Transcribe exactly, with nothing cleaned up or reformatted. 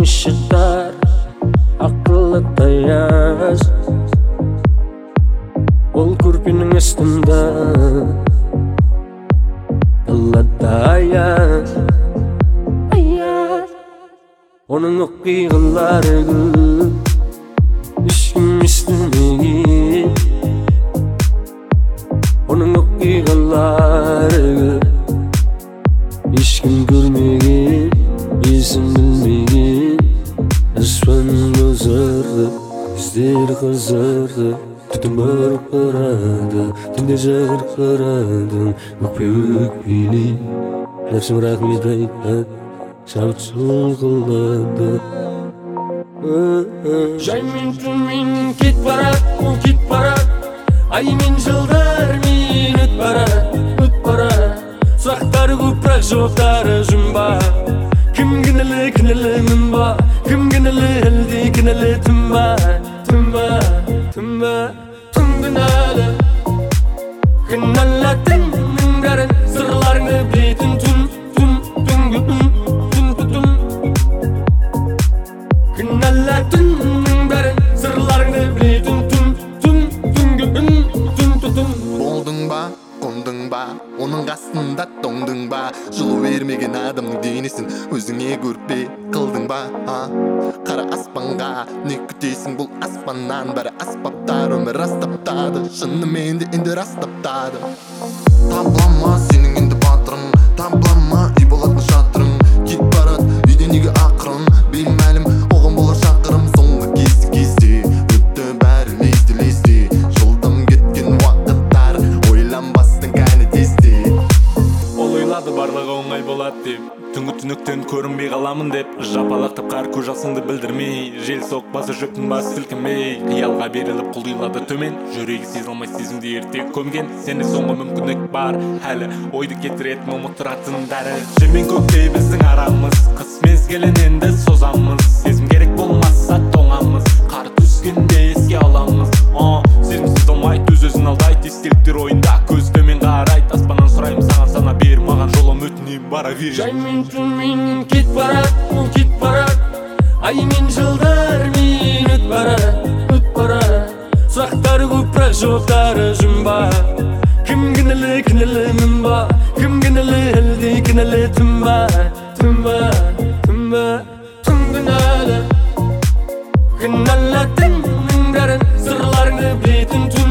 ışıklar akıllı tayaz ol kurpinin üstünde Yıllarda ayaz ayaz onun okuyğıları işim istemegi onun okuyğıları işkim görmegi isim bilmegi Aslan gözlerdi izleri kızardı Tütün barıp karadı Tünde jar karadı Öpük bili Nefsim rahmet aytad Şavut sol kıldadı Jaymin tümin kit barat O kit barat Aymin жылдар min öt barat Öt barat Suraktары көпірек жауаптары жұмбақ Kim kınılı kınılı mımba Kim kınılı elde kınılı tümba Tümba Tümba Tüm kınalı Kınalı tümün garın Sırlarını bileytin tüm Tüm tüm tüm tüm tüm tüm Kınalı tümün garın Sırlarını bileytin tüm Tüm tüm tüm tüm tüm tüm Boldun ba Kondun ba Onun qasında dondun ba Жылу бермеген адамның денесін өзіңе көрпе қылдың ба Қара аспанға не күтесің бұл аспаннан бәрі аспаптар өмір растаптады шынымен де енді растаптады Таблама сенің енді батырың Таблама үй болатын шатырың Кит барат үйде неге ақырын беймәлім оған болар шақырым соңғы кезде кезде өтті бәрі лезде лезде жылдам кеткен уақыттар ойланбастың кәні тезде Ол ойлады барлығы оңай болады деп Түнгі түніктен көрінбей қаламын деп Жапалақтап қар көз жасыңды білдірмей Жел соқпасы шөптің басы сілкінбей Қиялға беріліп құлдилады төмен Жүрегі сезе алмай сезімді ерте көмген Сенде соңғы мүмкіндік бар әлі Ойды кетіретін ұмыттыратын дәрі Жер мен көктей біздің арамыз Қыс мезгілін енді созамыз Сезім керек болмаса тоңамыз Қар түскенде еске аламыз Сезімсіз болмайды өз өзін алдайды естеліктер ойында көз төмен қарайды аспаннан сұраймын саған сана бер маған жолым өтінемін бара бер Жаймен түнмен кет барат ол кет барат Аймен жылдар мен өт барат өт барат Сұрақтары көпірек жауаптары жұмбақ Кім кінәлі кінәлі мымба Кім кінәлі әлде кінәлі тымба Тымба тымба тым кінәлі Кінәлі тымның бәрін сырларыңды білетін